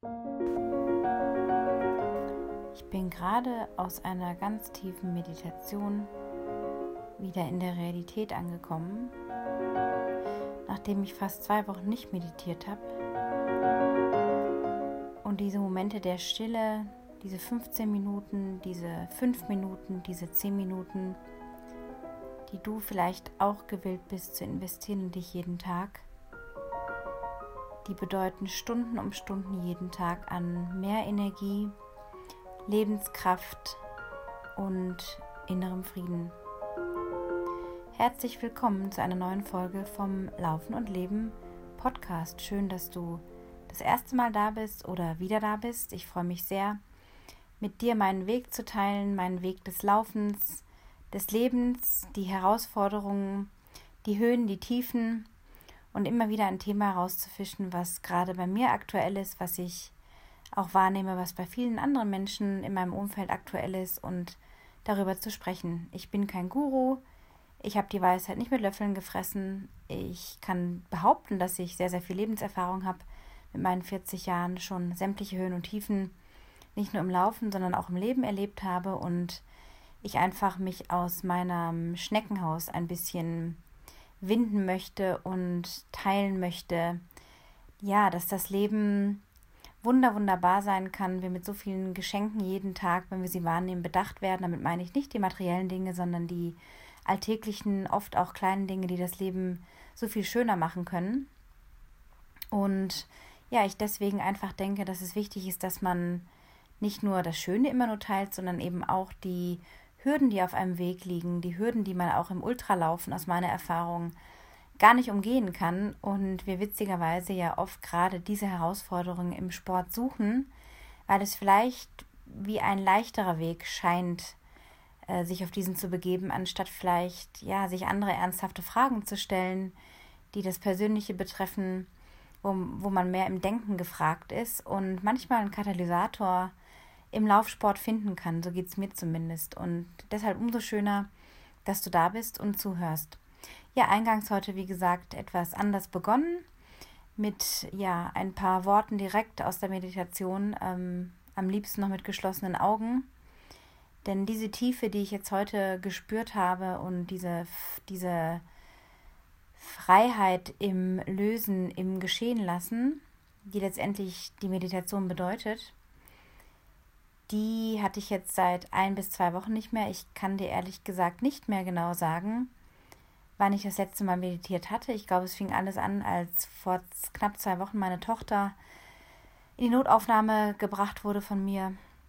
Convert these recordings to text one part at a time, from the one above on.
Ich bin gerade aus einer ganz tiefen Meditation wieder in der Realität angekommen, nachdem ich fast 2 Wochen nicht meditiert habe. Und diese Momente der Stille, diese 15 Minuten, diese 5 Minuten, diese 10 Minuten, die du vielleicht auch gewillt bist zu investieren in dich jeden Tag, die bedeuten Stunden um Stunden jeden Tag an mehr Energie, Lebenskraft und innerem Frieden. Herzlich willkommen zu einer neuen Folge vom Laufen und Leben Podcast. Schön, dass du das erste Mal da bist oder wieder da bist. Ich freue mich sehr, mit dir meinen Weg zu teilen, meinen Weg des Laufens, des Lebens, die Herausforderungen, die Höhen, die Tiefen und immer wieder ein Thema herauszufischen, was gerade bei mir aktuell ist, was ich auch wahrnehme, was bei vielen anderen Menschen in meinem Umfeld aktuell ist und darüber zu sprechen. Ich bin kein Guru, ich habe die Weisheit nicht mit Löffeln gefressen. Ich kann behaupten, dass ich sehr, sehr viel Lebenserfahrung habe, mit meinen 40 Jahren schon sämtliche Höhen und Tiefen, nicht nur im Laufen, sondern auch im Leben erlebt habe und ich einfach mich aus meinem Schneckenhaus ein bisschen winden möchte und teilen möchte, ja, dass das Leben wunderbar sein kann, wir mit so vielen Geschenken jeden Tag, wenn wir sie wahrnehmen, bedacht werden. Damit meine ich nicht die materiellen Dinge, sondern die alltäglichen, oft auch kleinen Dinge, die das Leben so viel schöner machen können. Und ja, ich deswegen einfach denke, dass es wichtig ist, dass man nicht nur das Schöne immer nur teilt, sondern eben auch die Hürden, die auf einem Weg liegen, die Hürden, die man auch im Ultralaufen aus meiner Erfahrung gar nicht umgehen kann und wir witzigerweise ja oft gerade diese Herausforderungen im Sport suchen, weil es vielleicht wie ein leichterer Weg scheint, sich auf diesen zu begeben, anstatt vielleicht ja sich andere ernsthafte Fragen zu stellen, die das Persönliche betreffen, wo man mehr im Denken gefragt ist und manchmal einen Katalysator im Laufsport finden kann, so geht es mir zumindest. Und deshalb umso schöner, dass du da bist und zuhörst. Ja, eingangs heute, wie gesagt, etwas anders begonnen, mit ja ein paar Worten direkt aus der Meditation, am liebsten noch mit geschlossenen Augen. Denn diese Tiefe, die ich jetzt heute gespürt habe und diese Freiheit im Lösen, im Geschehen lassen, die letztendlich die Meditation bedeutet, die hatte ich jetzt seit 1 bis 2 Wochen nicht mehr. Ich kann dir ehrlich gesagt nicht mehr genau sagen, wann ich das letzte Mal meditiert hatte. Ich glaube, es fing alles an, als vor knapp 2 Wochen meine Tochter in die Notaufnahme gebracht wurde von mir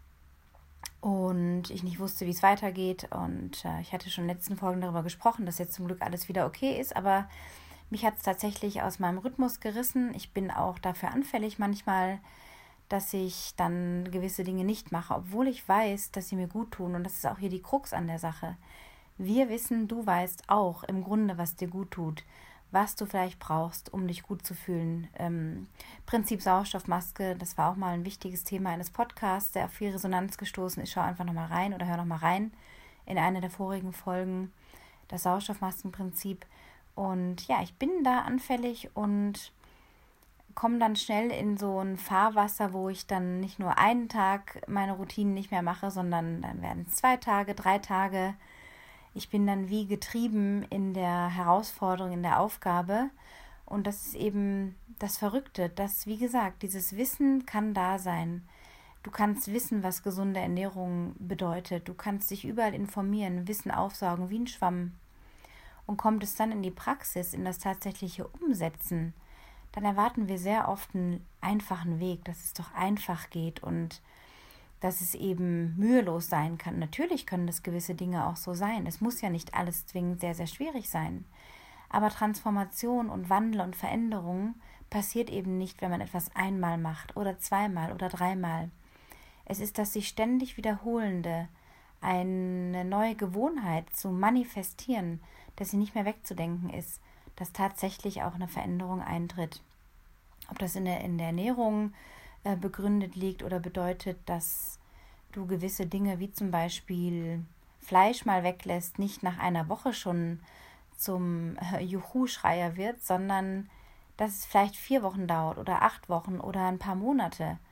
und ich nicht wusste, wie es weitergeht. Und ich hatte schon in den letzten Folgen darüber gesprochen, dass jetzt zum Glück alles wieder okay ist, aber mich hat es tatsächlich aus meinem Rhythmus gerissen. Ich bin auch dafür anfällig manchmal, dass ich dann gewisse Dinge nicht mache, obwohl ich weiß, dass sie mir gut tun. Und das ist auch hier die Krux an der Sache. Wir wissen, du weißt auch im Grunde, was dir gut tut, was du vielleicht brauchst, um dich gut zu fühlen. Prinzip Sauerstoffmaske, das war auch mal ein wichtiges Thema eines Podcasts, der auf viel Resonanz gestoßen ist. Schau einfach nochmal rein oder hör nochmal rein in eine der vorigen Folgen, das Sauerstoffmaskenprinzip. Und ja, ich bin da anfällig und komme dann schnell in so ein Fahrwasser, wo ich dann nicht nur einen Tag meine Routinen nicht mehr mache, sondern dann werden es 2 Tage, 3 Tage. Ich bin dann wie getrieben in der Herausforderung, in der Aufgabe. Und das ist eben das Verrückte, dass, wie gesagt, dieses Wissen kann da sein. Du kannst wissen, was gesunde Ernährung bedeutet. Du kannst dich überall informieren, Wissen aufsaugen wie ein Schwamm. Und kommt es dann in die Praxis, in das tatsächliche Umsetzen, dann erwarten wir sehr oft einen einfachen Weg, dass es doch einfach geht und dass es eben mühelos sein kann. Natürlich können das gewisse Dinge auch so sein. Es muss ja nicht alles zwingend sehr, sehr schwierig sein. Aber Transformation und Wandel und Veränderung passiert eben nicht, wenn man etwas einmal macht oder zweimal oder dreimal. Es ist das sich ständig wiederholende, eine neue Gewohnheit zu manifestieren, dass sie nicht mehr wegzudenken ist, dass tatsächlich auch eine Veränderung eintritt. Ob das in der Ernährung begründet liegt oder bedeutet, dass du gewisse Dinge wie zum Beispiel Fleisch mal weglässt, nicht nach einer Woche schon zum Juhu-Schreier wird, sondern dass es vielleicht 4 Wochen dauert oder 8 Wochen oder ein paar Monate.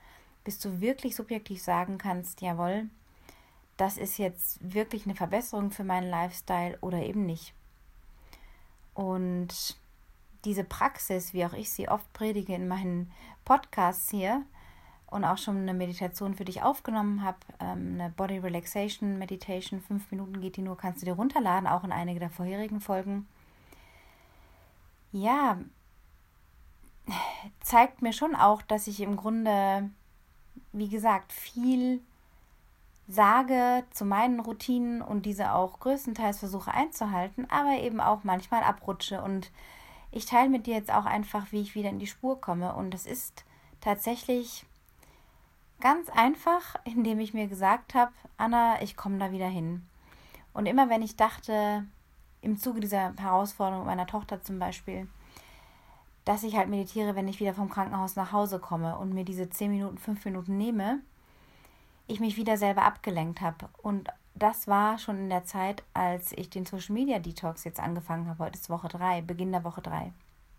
bis du wirklich subjektiv sagen kannst, jawohl, das ist jetzt wirklich eine Verbesserung für meinen Lifestyle oder eben nicht. Und diese Praxis, wie auch ich sie oft predige in meinen Podcasts hier und auch schon eine Meditation für dich aufgenommen habe, eine Body Relaxation Meditation, 5 Minuten geht die nur, kannst du dir runterladen, auch in einige der vorherigen Folgen. Ja, zeigt mir schon auch, dass ich im Grunde, wie gesagt, viel sage zu meinen Routinen und diese auch größtenteils versuche einzuhalten, aber eben auch manchmal abrutsche. Und ich teile mit dir jetzt auch einfach, wie ich wieder in die Spur komme. Und das ist tatsächlich ganz einfach, indem ich mir gesagt habe, Anna, ich komme da wieder hin. Und immer wenn ich dachte, im Zuge dieser Herausforderung meiner Tochter zum Beispiel, dass ich halt meditiere, wenn ich wieder vom Krankenhaus nach Hause komme und mir diese 10 Minuten, 5 Minuten nehme, ich mich wieder selber abgelenkt habe. Und das war schon in der Zeit, als ich den Social Media Detox jetzt angefangen habe. Heute ist Woche 3, Beginn der Woche 3.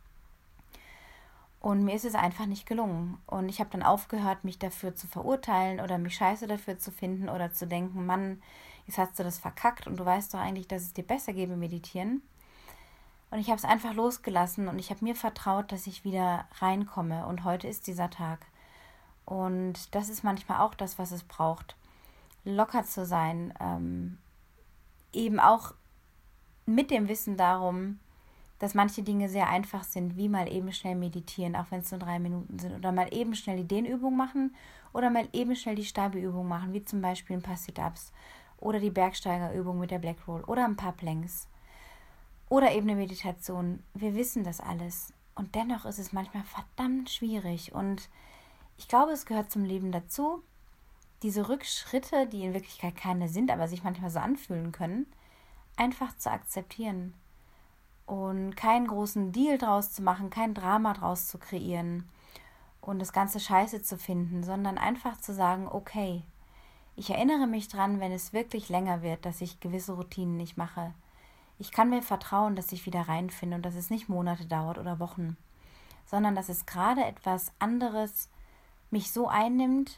Und mir ist es einfach nicht gelungen. Und ich habe dann aufgehört, mich dafür zu verurteilen oder mich scheiße dafür zu finden oder zu denken, Mann, jetzt hast du das verkackt und du weißt doch eigentlich, dass es dir besser gäbe, meditieren. Und ich habe es einfach losgelassen und ich habe mir vertraut, dass ich wieder reinkomme. Und heute ist dieser Tag. Und das ist manchmal auch das, was es braucht. Locker zu sein. Eben auch mit dem Wissen darum, dass manche Dinge sehr einfach sind, wie mal eben schnell meditieren, auch wenn es nur 3 Minuten sind. Oder mal eben schnell die Dehnübung machen oder mal eben schnell die Stabi-Übung machen, wie zum Beispiel ein paar Sit-Ups oder die Bergsteigerübung mit der Black Roll oder ein paar Planks. Oder eben eine Meditation. Wir wissen das alles. Und dennoch ist es manchmal verdammt schwierig. Und ich glaube, es gehört zum Leben dazu, diese Rückschritte, die in Wirklichkeit keine sind, aber sich manchmal so anfühlen können, einfach zu akzeptieren. Und keinen großen Deal draus zu machen, kein Drama draus zu kreieren und das Ganze scheiße zu finden, sondern einfach zu sagen, okay, ich erinnere mich dran, wenn es wirklich länger wird, dass ich gewisse Routinen nicht mache. Ich kann mir vertrauen, dass ich wieder reinfinde und dass es nicht Monate dauert oder Wochen, sondern dass es gerade etwas anderes mich so einnimmt,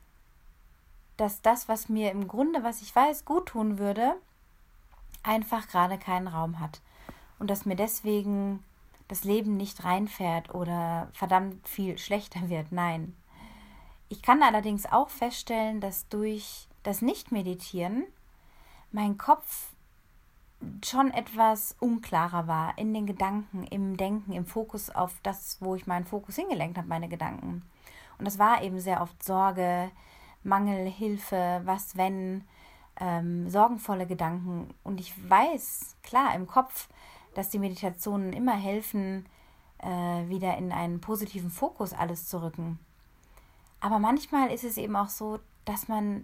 dass das, was mir im Grunde, was ich weiß, gut tun würde, einfach gerade keinen Raum hat. Und dass mir deswegen das Leben nicht reinfährt oder verdammt viel schlechter wird. Nein. Ich kann allerdings auch feststellen, dass durch das Nicht-Meditieren mein Kopf schon etwas unklarer war in den Gedanken, im Denken, im Fokus auf das, wo ich meinen Fokus hingelenkt habe, meine Gedanken. Und das war eben sehr oft Sorge, Mangel, Hilfe, was wenn, sorgenvolle Gedanken. Und ich weiß, klar, im Kopf, dass die Meditationen immer helfen, wieder in einen positiven Fokus alles zu rücken. Aber manchmal ist es eben auch so, dass man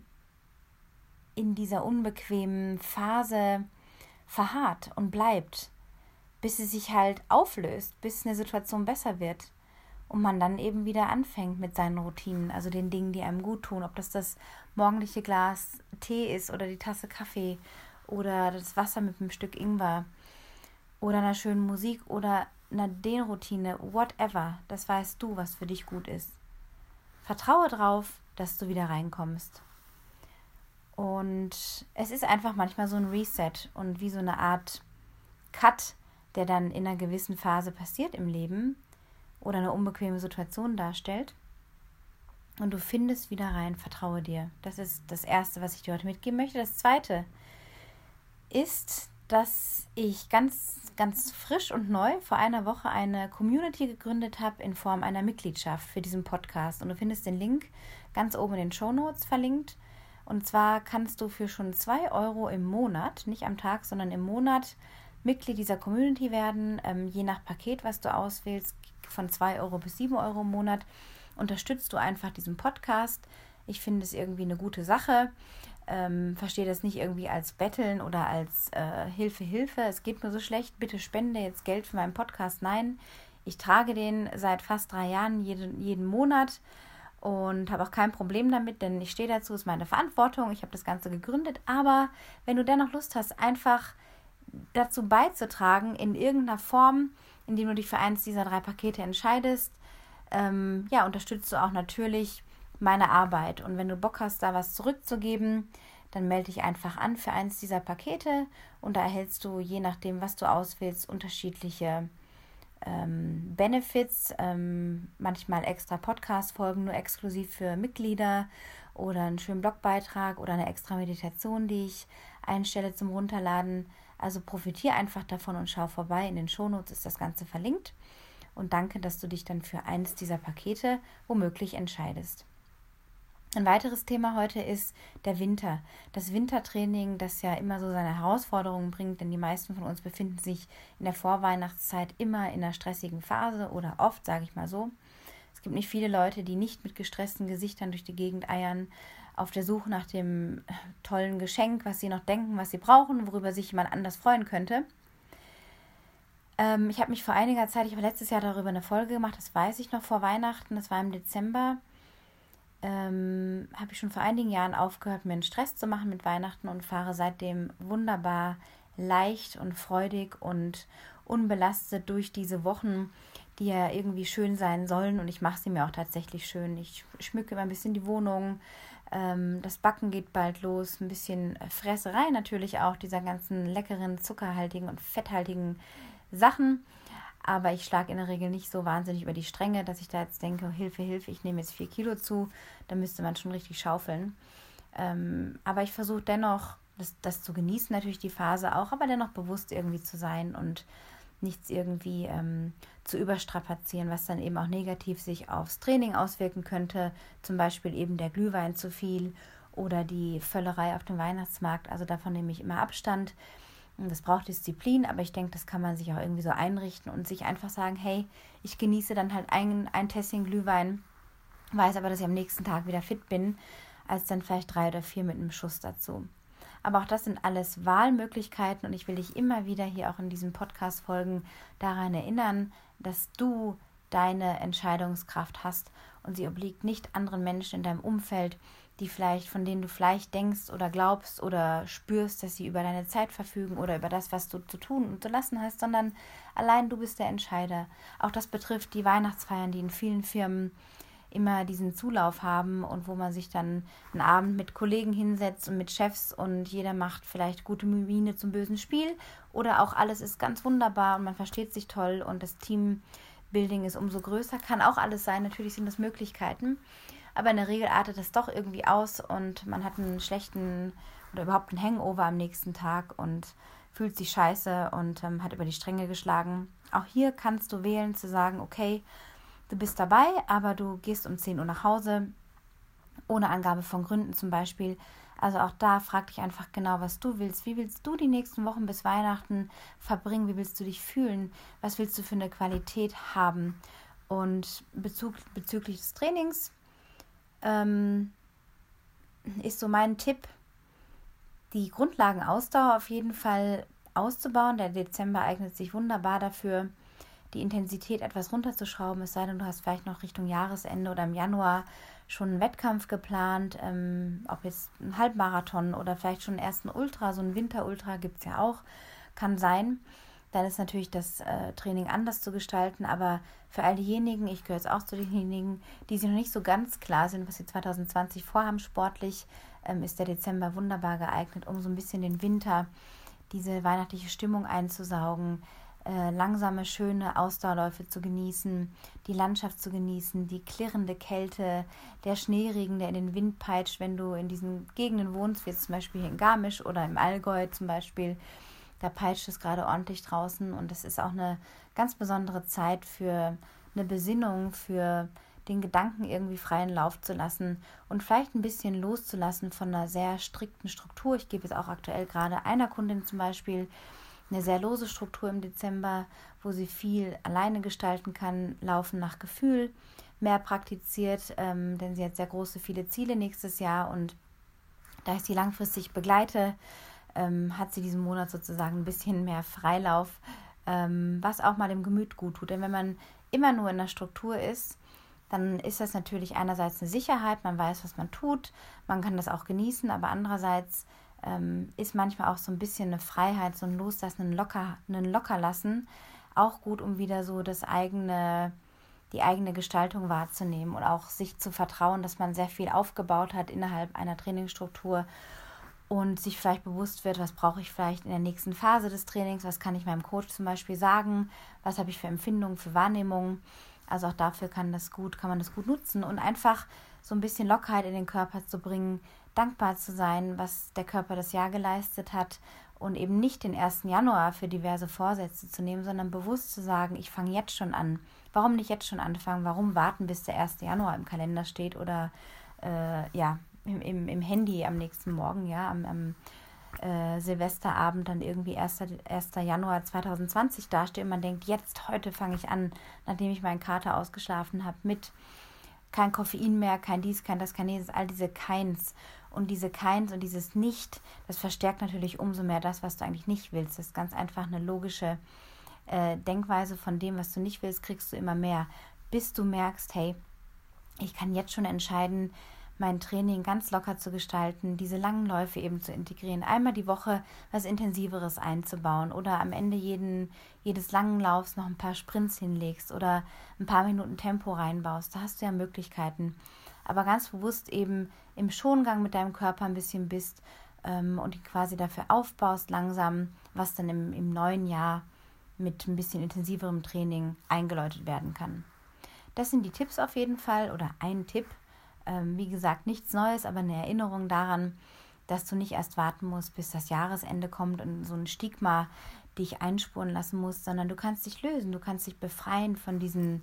in dieser unbequemen Phase verharrt und bleibt, bis es sich halt auflöst, bis eine Situation besser wird und man dann eben wieder anfängt mit seinen Routinen, also den Dingen, die einem gut tun, ob das morgendliche Glas Tee ist oder die Tasse Kaffee oder das Wasser mit einem Stück Ingwer oder einer schönen Musik oder einer Dehnroutine, whatever, das weißt du, was für dich gut ist. Vertraue drauf, dass du wieder reinkommst. Und es ist einfach manchmal so ein Reset und wie so eine Art Cut, der dann in einer gewissen Phase passiert im Leben oder eine unbequeme Situation darstellt. Und du findest wieder rein, vertraue dir. Das ist das Erste, was ich dir heute mitgeben möchte. Das Zweite ist, dass ich ganz, ganz frisch und neu vor einer Woche eine Community gegründet habe in Form einer Mitgliedschaft für diesen Podcast. Und du findest den Link ganz oben in den Shownotes verlinkt. Und zwar kannst du für schon 2 Euro im Monat, nicht am Tag, sondern im Monat, Mitglied dieser Community werden. Je nach Paket, was du auswählst, von 2 Euro bis 7 Euro im Monat, unterstützt du einfach diesen Podcast. Ich finde es irgendwie eine gute Sache. Verstehe das nicht irgendwie als Betteln oder als Hilfe, es geht mir so schlecht, bitte spende jetzt Geld für meinen Podcast. Nein, ich trage den seit fast 3 Jahren jeden Monat und habe auch kein Problem damit, denn ich stehe dazu, ist meine Verantwortung, ich habe das Ganze gegründet, aber wenn du dennoch Lust hast, einfach dazu beizutragen, in irgendeiner Form, indem du dich für eins dieser 3 Pakete entscheidest, unterstützt du auch natürlich meine Arbeit. Und wenn du Bock hast, da was zurückzugeben, dann melde dich einfach an für eins dieser Pakete und da erhältst du, je nachdem, was du auswählst, unterschiedliche Benefits, manchmal extra Podcast-Folgen nur exklusiv für Mitglieder oder einen schönen Blogbeitrag oder eine extra Meditation, die ich einstelle zum Runterladen. Also profitiere einfach davon und schau vorbei. In den Shownotes ist das Ganze verlinkt. Und danke, dass du dich dann für eines dieser Pakete womöglich entscheidest. Ein weiteres Thema heute ist der Winter. Das Wintertraining, das ja immer so seine Herausforderungen bringt, denn die meisten von uns befinden sich in der Vorweihnachtszeit immer in einer stressigen Phase oder oft, sage ich mal so. Es gibt nicht viele Leute, die nicht mit gestressten Gesichtern durch die Gegend eiern, auf der Suche nach dem tollen Geschenk, was sie noch denken, was sie brauchen, worüber sich jemand anders freuen könnte. Ich habe mich vor einiger Zeit, ich habe letztes Jahr darüber eine Folge gemacht, das weiß ich noch, vor Weihnachten, das war im Dezember, habe ich schon vor einigen Jahren aufgehört, mir einen Stress zu machen mit Weihnachten und fahre seitdem wunderbar leicht und freudig und unbelastet durch diese Wochen, die ja irgendwie schön sein sollen, und ich mache sie mir auch tatsächlich schön. Ich schmücke immer ein bisschen die Wohnung, das Backen geht bald los, ein bisschen Fresserei natürlich auch, dieser ganzen leckeren, zuckerhaltigen und fetthaltigen Sachen. Aber ich schlage in der Regel nicht so wahnsinnig über die Stränge, dass ich da jetzt denke, oh, Hilfe, ich nehme jetzt 4 Kilo zu. Da müsste man schon richtig schaufeln. Aber ich versuche dennoch, das zu genießen, natürlich die Phase auch, aber dennoch bewusst irgendwie zu sein und nichts irgendwie zu überstrapazieren, was dann eben auch negativ sich aufs Training auswirken könnte. Zum Beispiel eben der Glühwein zu viel oder die Völlerei auf dem Weihnachtsmarkt. Also davon nehme ich immer Abstand. Das braucht Disziplin, aber ich denke, das kann man sich auch irgendwie so einrichten und sich einfach sagen, hey, ich genieße dann halt ein Tässchen Glühwein, weiß aber, dass ich am nächsten Tag wieder fit bin, als dann vielleicht 3 oder 4 mit einem Schuss dazu. Aber auch das sind alles Wahlmöglichkeiten und ich will dich immer wieder hier auch in diesen Podcast-Folgen daran erinnern, dass du deine Entscheidungskraft hast und sie obliegt nicht anderen Menschen in deinem Umfeld, von denen du vielleicht denkst oder glaubst oder spürst, dass sie über deine Zeit verfügen oder über das, was du zu tun und zu lassen hast, sondern allein du bist der Entscheider. Auch das betrifft die Weihnachtsfeiern, die in vielen Firmen immer diesen Zulauf haben und wo man sich dann einen Abend mit Kollegen hinsetzt und mit Chefs und jeder macht vielleicht gute Miene zum bösen Spiel oder auch alles ist ganz wunderbar und man versteht sich toll und das Teambuilding ist umso größer. Kann auch alles sein, natürlich sind das Möglichkeiten. Aber in der Regel artet es doch irgendwie aus und man hat einen schlechten oder überhaupt einen Hangover am nächsten Tag und fühlt sich scheiße und hat über die Stränge geschlagen. Auch hier kannst du wählen zu sagen, okay, du bist dabei, aber du gehst um 10 Uhr nach Hause, ohne Angabe von Gründen zum Beispiel. Also auch da frag dich einfach genau, was du willst. Wie willst du die nächsten Wochen bis Weihnachten verbringen? Wie willst du dich fühlen? Was willst du für eine Qualität haben? Und bezüglich des Trainings, ist so mein Tipp, die Grundlagenausdauer auf jeden Fall auszubauen. Der Dezember eignet sich wunderbar dafür, die Intensität etwas runterzuschrauben, es sei denn, du hast vielleicht noch Richtung Jahresende oder im Januar schon einen Wettkampf geplant, ob jetzt ein Halbmarathon oder vielleicht schon einen ersten Ultra, so ein Winterultra gibt es ja auch, kann sein. Dann ist natürlich das Training anders zu gestalten, aber für all diejenigen, ich gehöre jetzt auch zu denjenigen, die sich noch nicht so ganz klar sind, was sie 2020 vorhaben sportlich, ist der Dezember wunderbar geeignet, um so ein bisschen den Winter, diese weihnachtliche Stimmung einzusaugen, langsame, schöne Ausdauerläufe zu genießen, die Landschaft zu genießen, die klirrende Kälte, der Schneeregen, der in den Wind peitscht, wenn du in diesen Gegenden wohnst, wie jetzt zum Beispiel hier in Garmisch oder im Allgäu zum Beispiel. Da peitscht es gerade ordentlich draußen und es ist auch eine ganz besondere Zeit für eine Besinnung, für den Gedanken irgendwie freien Lauf zu lassen und vielleicht ein bisschen loszulassen von einer sehr strikten Struktur. Ich gebe jetzt auch aktuell gerade einer Kundin zum Beispiel eine sehr lose Struktur im Dezember, wo sie viel alleine gestalten kann, laufen nach Gefühl, mehr praktiziert, denn sie hat sehr viele Ziele nächstes Jahr und da ich sie langfristig begleite, hat sie diesen Monat sozusagen ein bisschen mehr Freilauf, was auch mal dem Gemüt gut tut. Denn wenn man immer nur in der Struktur ist, dann ist das natürlich einerseits eine Sicherheit, man weiß, was man tut, man kann das auch genießen, aber andererseits ist manchmal auch so ein bisschen eine Freiheit, so ein Loslassen, ein Lockerlassen auch gut, um wieder so das eigene die eigene Gestaltung wahrzunehmen und auch sich zu vertrauen, dass man sehr viel aufgebaut hat innerhalb einer Trainingsstruktur und sich vielleicht bewusst wird, was brauche ich vielleicht in der nächsten Phase des Trainings, was kann ich meinem Coach zum Beispiel sagen, was habe ich für Empfindungen, für Wahrnehmungen. Also auch dafür kann man das gut nutzen und einfach so ein bisschen Lockerheit in den Körper zu bringen, dankbar zu sein, was der Körper das Jahr geleistet hat und eben nicht den 1. Januar für diverse Vorsätze zu nehmen, sondern bewusst zu sagen, ich fange jetzt schon an. Warum nicht jetzt schon anfangen? Warum warten, bis der 1. Januar im Kalender steht oder im Handy am nächsten Morgen, am Silvesterabend dann irgendwie 1. Januar 2020 dasteht und man denkt, heute fange ich an, nachdem ich meinen Kater ausgeschlafen habe, mit kein Koffein mehr, kein dies, kein das, kein jenes, all diese Keins. Und diese Keins und dieses Nicht, das verstärkt natürlich umso mehr das, was du eigentlich nicht willst. Das ist ganz einfach eine logische Denkweise von dem, was du nicht willst, kriegst du immer mehr. Bis du merkst, hey, ich kann jetzt schon entscheiden, mein Training ganz locker zu gestalten, diese langen Läufe eben zu integrieren, einmal die Woche was Intensiveres einzubauen oder am Ende jedes langen Laufs noch ein paar Sprints hinlegst oder ein paar Minuten Tempo reinbaust. Da hast du ja Möglichkeiten. Aber ganz bewusst eben im Schongang mit deinem Körper ein bisschen bist und ihn quasi dafür aufbaust langsam, was dann im neuen Jahr mit ein bisschen intensiverem Training eingeläutet werden kann. Das sind die Tipps auf jeden Fall oder ein Tipp. Wie gesagt, nichts Neues, aber eine Erinnerung daran, dass du nicht erst warten musst, bis das Jahresende kommt und so ein Stigma dich einspuren lassen musst, sondern du kannst dich lösen, du kannst dich befreien von diesen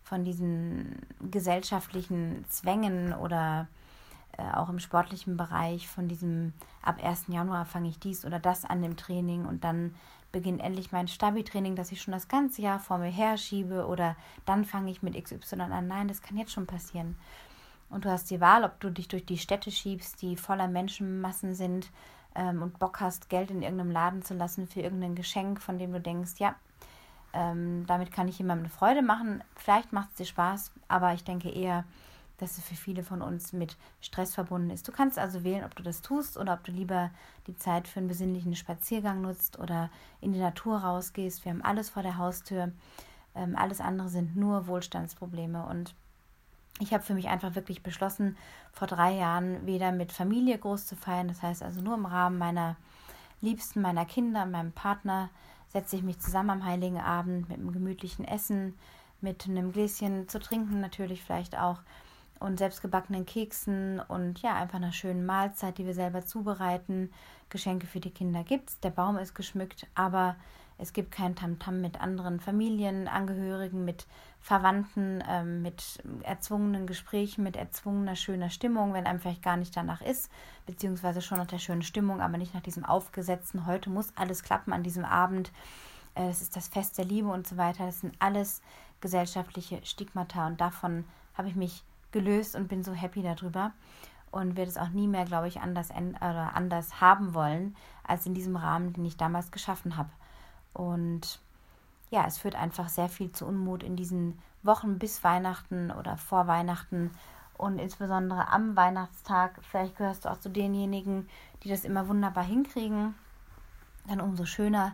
gesellschaftlichen Zwängen oder auch im sportlichen Bereich von diesem ab 1. Januar fange ich dies oder das an dem Training und dann beginnt endlich mein Stabi-Training, das ich schon das ganze Jahr vor mir herschiebe oder dann fange ich mit XY an. Nein, das kann jetzt schon passieren. Und du hast die Wahl, ob du dich durch die Städte schiebst, die voller Menschenmassen sind und Bock hast, Geld in irgendeinem Laden zu lassen für irgendein Geschenk, von dem du denkst, ja, damit kann ich jemandem eine Freude machen. Vielleicht macht es dir Spaß, aber ich denke eher, dass es für viele von uns mit Stress verbunden ist. Du kannst also wählen, ob du das tust oder ob du lieber die Zeit für einen besinnlichen Spaziergang nutzt oder in die Natur rausgehst. Wir haben alles vor der Haustür. Alles andere sind nur Wohlstandsprobleme und ich habe für mich einfach wirklich beschlossen, vor 3 Jahren weder mit Familie groß zu feiern, das heißt also nur im Rahmen meiner Liebsten, meiner Kinder, meinem Partner, setze ich mich zusammen am Heiligen Abend mit einem gemütlichen Essen, mit einem Gläschen zu trinken natürlich vielleicht auch und selbstgebackenen Keksen und ja, einfach einer schönen Mahlzeit, die wir selber zubereiten. Geschenke für die Kinder gibt's, der Baum ist geschmückt, aber es gibt kein Tamtam mit anderen Familienangehörigen, mit Verwandten, mit erzwungenen Gesprächen, mit erzwungener schöner Stimmung, wenn einem vielleicht gar nicht danach ist, beziehungsweise schon nach der schönen Stimmung, aber nicht nach diesem aufgesetzten, heute muss alles klappen an diesem Abend, es ist das Fest der Liebe und so weiter. Das sind alles gesellschaftliche Stigmata und davon habe ich mich gelöst und bin so happy darüber und werde es auch nie mehr, glaube ich, anders haben wollen, als in diesem Rahmen, den ich damals geschaffen habe. Und ja, es führt einfach sehr viel zu Unmut in diesen Wochen bis Weihnachten oder vor Weihnachten und insbesondere am Weihnachtstag. Vielleicht gehörst du auch zu denjenigen, die das immer wunderbar hinkriegen, dann umso schöner.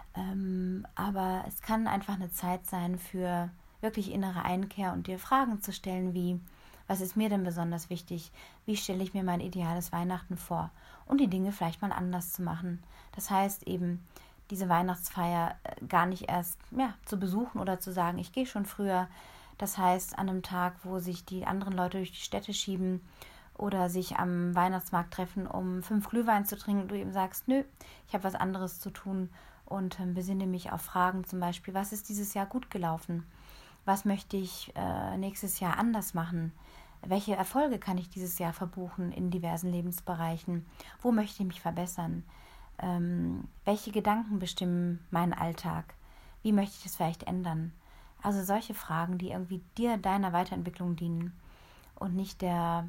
Aber es kann einfach eine Zeit sein für wirklich innere Einkehr und dir Fragen zu stellen wie, was ist mir denn besonders wichtig? Wie stelle ich mir mein ideales Weihnachten vor? Und die Dinge vielleicht mal anders zu machen. Das heißt eben, diese Weihnachtsfeier gar nicht erst zu besuchen oder zu sagen, ich gehe schon früher. Das heißt, an einem Tag, wo sich die anderen Leute durch die Städte schieben oder sich am Weihnachtsmarkt treffen, um 5 Glühwein zu trinken, du eben sagst, nö, ich habe was anderes zu tun und besinne mich auf Fragen zum Beispiel, was ist dieses Jahr gut gelaufen? Was möchte ich nächstes Jahr anders machen? Welche Erfolge kann ich dieses Jahr verbuchen in diversen Lebensbereichen? Wo möchte ich mich verbessern? Welche Gedanken bestimmen meinen Alltag? Wie möchte ich das vielleicht ändern? Also solche Fragen, die irgendwie dir, deiner Weiterentwicklung dienen und nicht der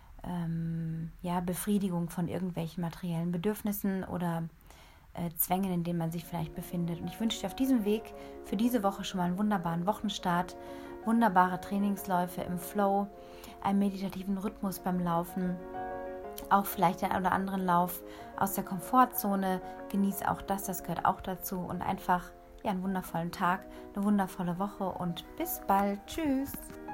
Befriedigung von irgendwelchen materiellen Bedürfnissen oder Zwängen, in denen man sich vielleicht befindet. Und ich wünsche dir auf diesem Weg für diese Woche schon mal einen wunderbaren Wochenstart, wunderbare Trainingsläufe im Flow, einen meditativen Rhythmus beim Laufen, auch vielleicht den einen oder anderen Lauf aus der Komfortzone. Genieß auch das gehört auch dazu und einfach einen wundervollen Tag, eine wundervolle Woche und bis bald. Tschüss!